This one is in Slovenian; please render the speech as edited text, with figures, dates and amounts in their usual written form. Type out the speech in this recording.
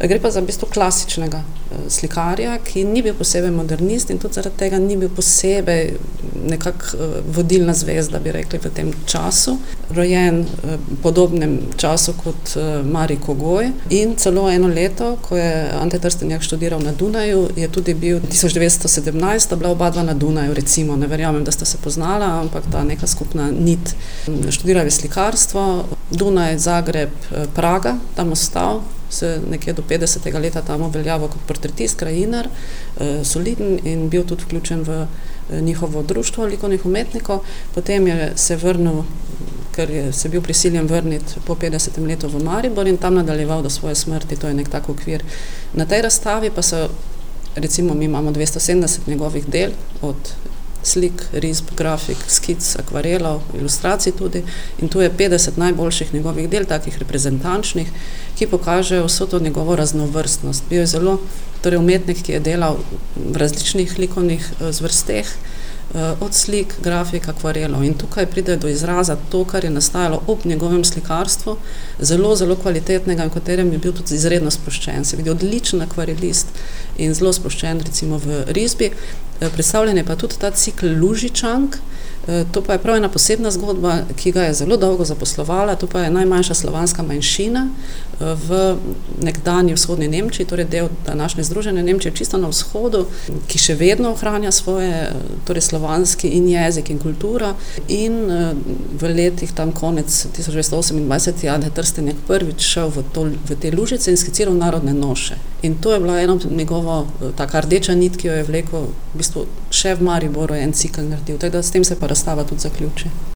Gre pa za v bistvu klasičnega slikarja, ki ni bil posebej modernist in tudi zaradi tega ni bil posebej nekako vodilna zvezda, bi rekli, v tem času. Rojen v podobnem času kot Mari Kogoj in celo eno leto, ko je Ante Trstenjak študiral na Dunaju, je tudi bil 1917, sta bila oba dva na Dunaju, recimo, ne verjamem, da sta se poznala, ampak ta neka skupna nit. Študiral je slikarstvo, Dunaj, Zagreb, Praga, tam ostal, se nekje do 50. leta tam uveljavil kot portretist, krajinar, soliden in bil tudi vključen v njihovo društvo likovnih umetnikov. Potem je se vrnil, ker je se bil prisiljen vrniti po 50. letu v Maribor in tam nadaljeval do svoje smrti, to je nek tak okvir. Na tej razstavi pa so, recimo, mi imamo 270 njegovih del, od slik, risb, grafik, skic, akvarelov, ilustracij tudi, in tu je 50 najboljših njegovih del, takih reprezentančnih, ki pokažejo vso to njegovo raznovrstnost. Bil je zelo, torej umetnik, ki je delal v različnih likovnih zvrsteh, od slik, grafik, akvarelov. In tukaj pride do izraza to, kar je nastajalo ob njegovem slikarstvu, zelo, zelo kvalitetnega, v katerem je bil tudi izredno sproščen. Se vidi odličen akvarelist in zelo sproščen, recimo v risbi. Predstavljen je pa tudi ta cikl Lužičank, to pa je prav ena posebna zgodba, ki ga je zelo dolgo zaposlovala, to pa je najmanjša slovanska manjšina v nekdanji vzhodni Nemčiji, torej del današnje združene Nemčije, čisto na vzhodu, ki še vedno ohranja svoje, torej slovanski in jezik in kultura, in v letih tam konec 1928 je Ante Trstenjak prvič šel v te Lužice in skiciral narodne noše. In to je bila ena njegovo taka rdeča nit, ki jo je vlekel v bistvu še v Mariboru, en cikel naredil, tako da s tem se pa razstava tudi zaključi.